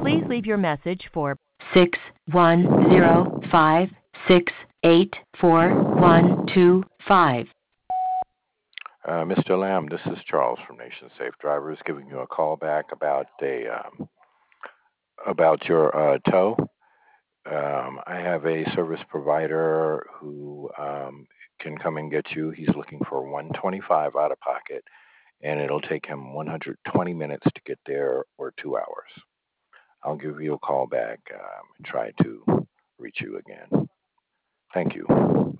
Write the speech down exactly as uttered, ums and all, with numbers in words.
Please leave your message for six one zero five six eight four one two five. Uh, Mister Lamb, this is Charles from Nation Safe Drivers giving you a call back about a um, about your uh, tow. Um, I have a service provider who um, can come and get you. He's looking for one hundred twenty-five out of pocket, and it'll take him one hundred twenty minutes to get there, or two hours. I'll give you a call back um, and try to reach you again. Thank you.